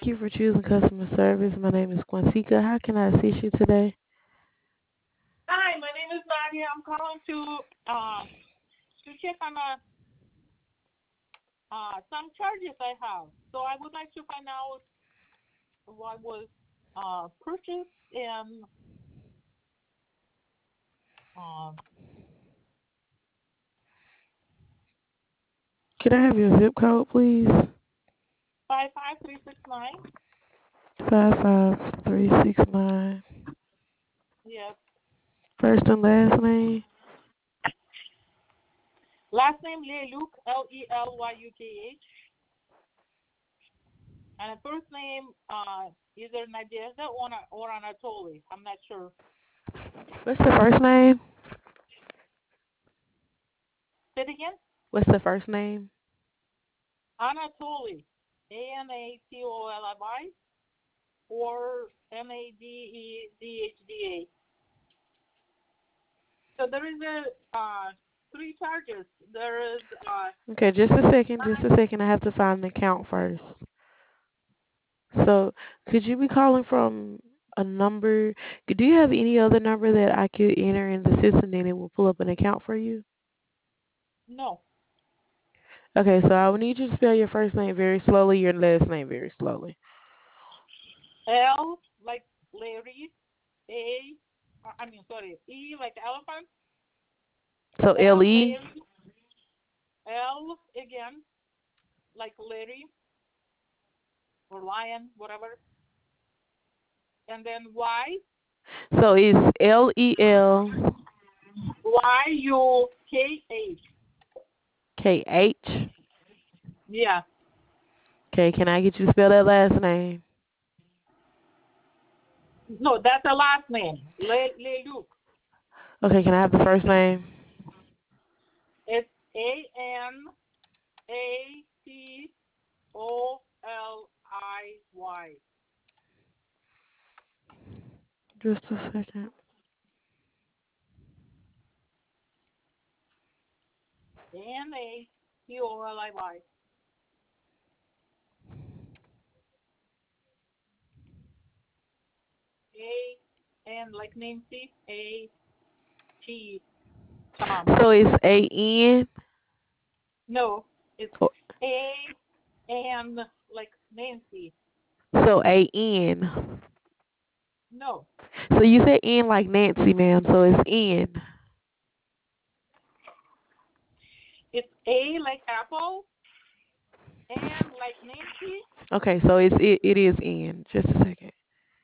Thank you for choosing customer service. My name is Quantica. How can I assist you today? Hi, my name is Nadia. I'm calling to check on some charges I have. So I would like to find out what was purchased and uh, Can I have your zip code, please? 55369. 55369. Yes. First and last name? Last name Lelyuk, Lelyukh, and the first name either Nadezhda or Anatoly. I'm not sure. What's the first name? Say it again. What's the first name? Anatoly, Anatoly, or Madeddha. So there is three charges. There is Okay, just a second. Just a second. I have to find the account first. So, could you be calling from a number? Do you have any other number that I could enter in the system and it will pull up an account for you? no. Okay, so I will need you to spell your first name very slowly, your last name very slowly. L like Larry, A. I mean sorry, E like elephant, So L L E. Larry, L again like Larry or lion, whatever, and then Y, So it's Lel Yukh. KH. Yeah. Okay, can I get you to spell that last name? No, that's the last name. Lelyuk. Okay, can I have the first name? It's Anatoliy. Just a second. Anatoliy. And like Nancy, T Tom. So it's A N. No, it's Oh, A and like Nancy. so AN. No, So you said N like Nancy, ma'am. So it's N. it's A like apple and like Nancy. Okay, so it is N. Just a second.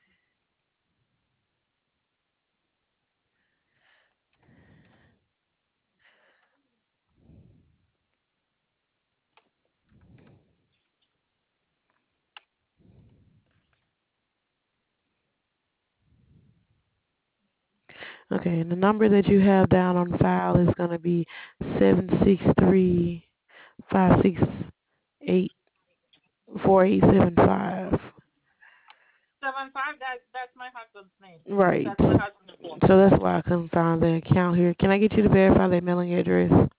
Okay, and the number that you have down on file is gonna be 763-568-4875. 75. That's my husband's name. Right. That's my husband's phone. So that's why I couldn't find the account here. Can I get you to verify that mailing address?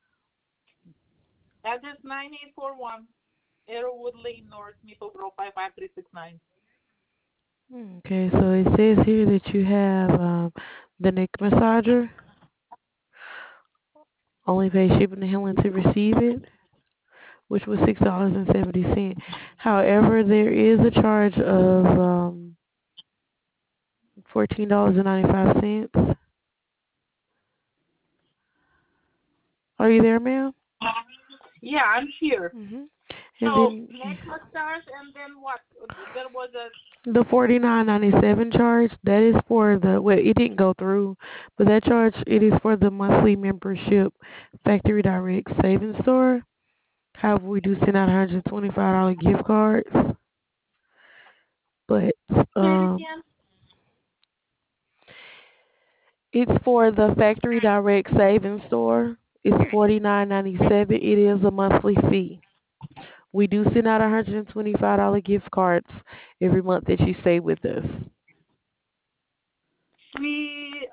Address 9841 Arrowwood Lane North, Maple Grove 55369. Okay, so it says here that you have the neck massager. Only pay shipping and handling to receive it, which was $6.70. However, there is a charge of $14.95. Are you there, ma'am? Yeah, I'm here. hmm And So then neck massage and then what? There was a the $49.97 charge, that is for the, well, it didn't go through, but that charge, it is for the monthly membership Factory Direct Savings Store. However, we do send out $125 gift cards, but say it um, again. it's for the Factory Direct Savings Store. It's $49.97. It is a monthly fee. We do send out $125 gift cards every month that you stay with us. We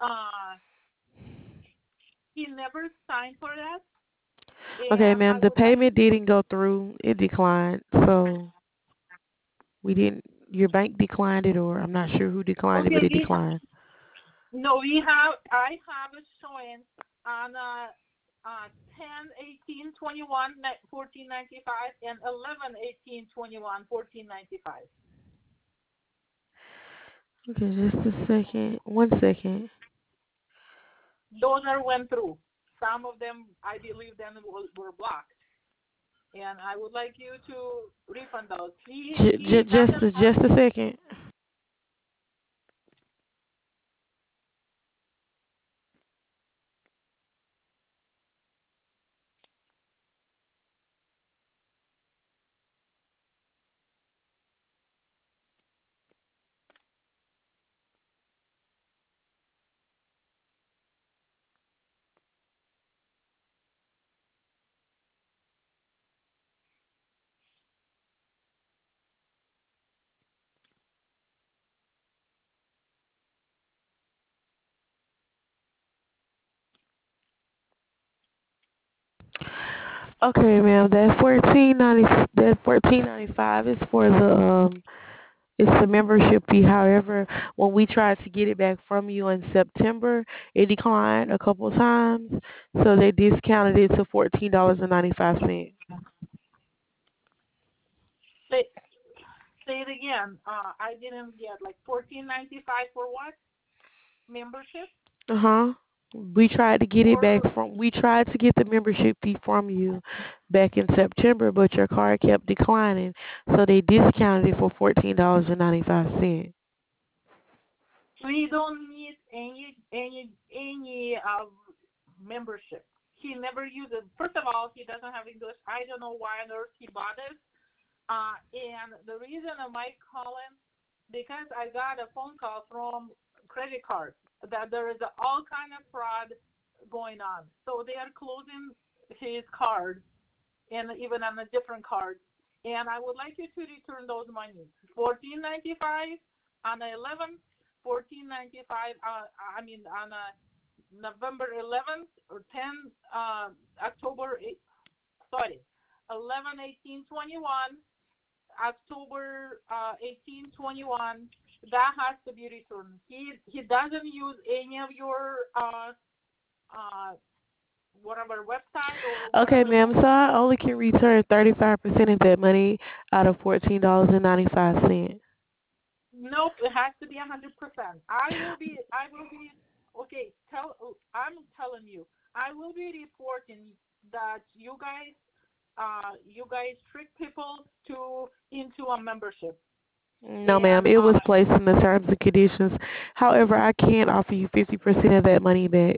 he never signed for that, Okay, and I ma'am, the would like payment didn't go through. It declined. So, We didn't. Your bank declined it, or I'm not sure who declined it, but Okay, it declined. no, we have, I have it showing on 10 18 21 1495 and 11 18 21 1495. Okay, just a second. 1 second. Those are went through. Some of them, I believe, then were blocked. And I would like you to refund those. He doesn't have. Just a second. Okay, ma'am. That 14.95 is for the it's the membership fee. However, when we tried to get it back from you in September, it declined a couple of times, so they discounted it to $14.95. Say, say it again. I didn't get like 14.95 for what? Membership? Uh huh. Or We tried to get the membership fee from you back in September, but your card kept declining, so they discounted it for $14.95. we don't need any membership. He never uses. First of all, he doesn't have English. I don't know why on earth he bought it. And the reason of my calling, because I got a phone call from credit cards that there is all kind of fraud going on. So they are closing his card and even on a different card. And I would like you to return those monies. 14.95 on the 11th, 14.95. I mean on November 11th or 10 October 8, sorry, 11 18 21. October 18, 21, that has to be returned. He doesn't use any of your uh, whatever website or Okay, whatever ma'am. So mobile. I only can return 35% of that money out of $14.95. Nope, it has to be 100%. I will be, okay, I'm telling you, I will be reporting that you guys trick people into a membership. No, ma'am. And It was placed in the terms and conditions. However, I can't offer you 50% of that money back.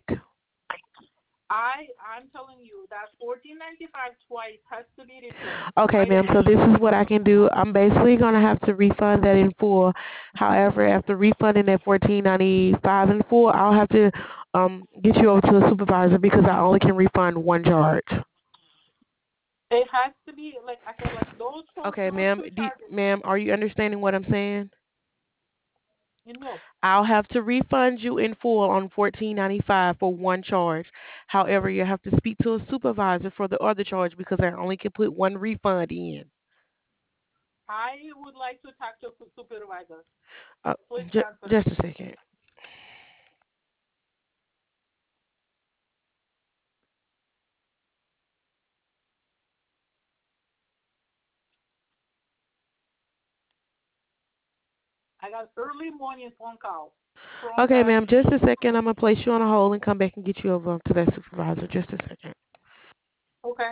I'm telling you that 14.95 twice has to be returned. Okay, I ma'am. So this is what I can do. I'm basically gonna have to refund that in full. However, after refunding that 14.95 in full, I'll have to get you over to a supervisor because I only can refund one charge. It has to be like I said, like Okay, those ma'am. two charges. Ma'am, are you understanding what I'm saying? No, I'll have to refund you in full on 14.95 for one charge. However, you have to speak to a supervisor for the other charge because I only can put one refund in. I would like to talk to a supervisor. Uh, Please transfer me. just a second. I got early morning phone call from Okay, the ma'am, just a second. I'm gonna place you on a hold and come back and get you over to that supervisor. Just a second. okay.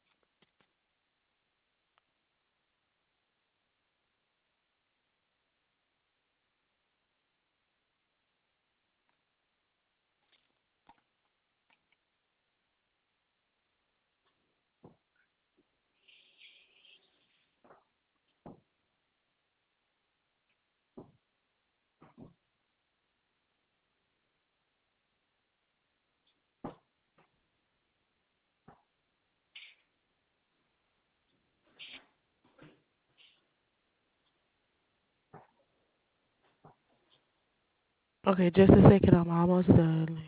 Okay, just a second. I'm almost done.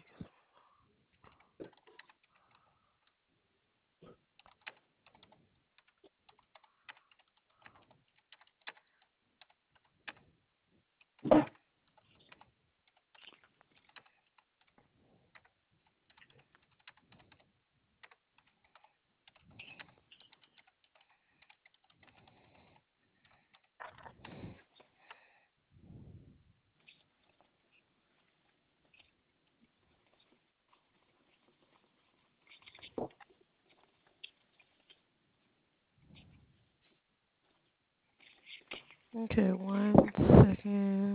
Okay, 1 second.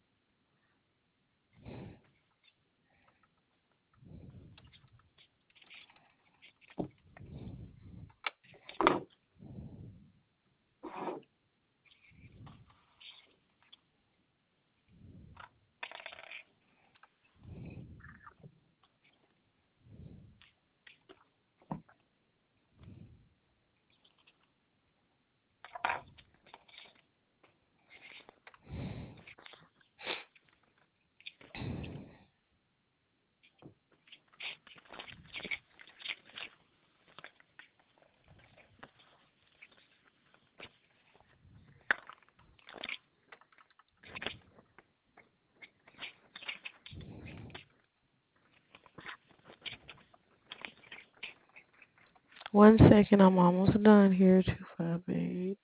One second, I'm almost done here. 258.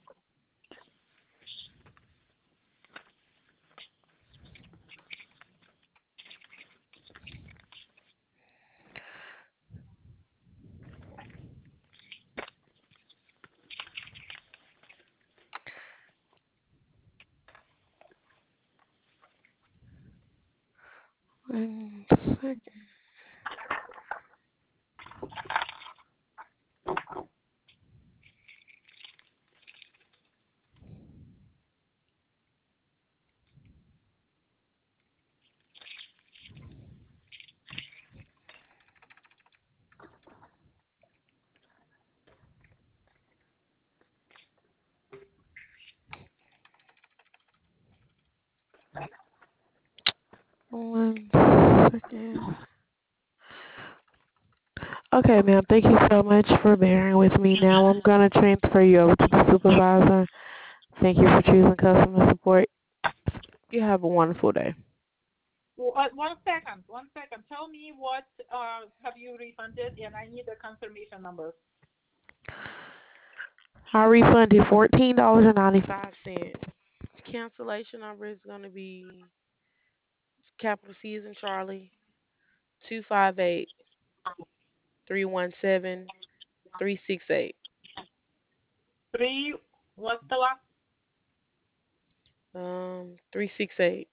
One second. 1 second. Okay, ma'am. Thank you so much for bearing with me. Now I'm gonna transfer you over to the supervisor. Thank you for choosing customer support. You have a wonderful day. 1 second. 1 second. Tell me what have you refunded, and I need the confirmation number. I refunded $14.95. Cancellation number is gonna be capital C as in Charlie 258-317-368. 3. What's the last? 368.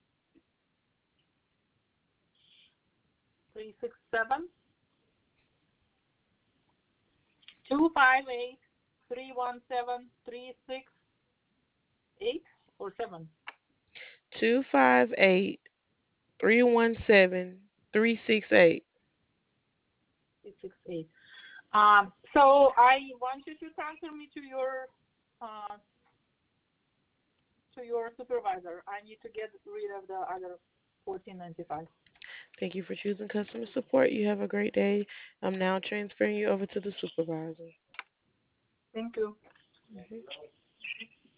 367 258 317 368 or 7. 258-317-368. 368. So I want you to transfer me uh, to your supervisor. I need to get rid of the other 1495. Thank you for choosing customer support. You have a great day. I'm now transferring you over to the supervisor. Thank you. Mhm.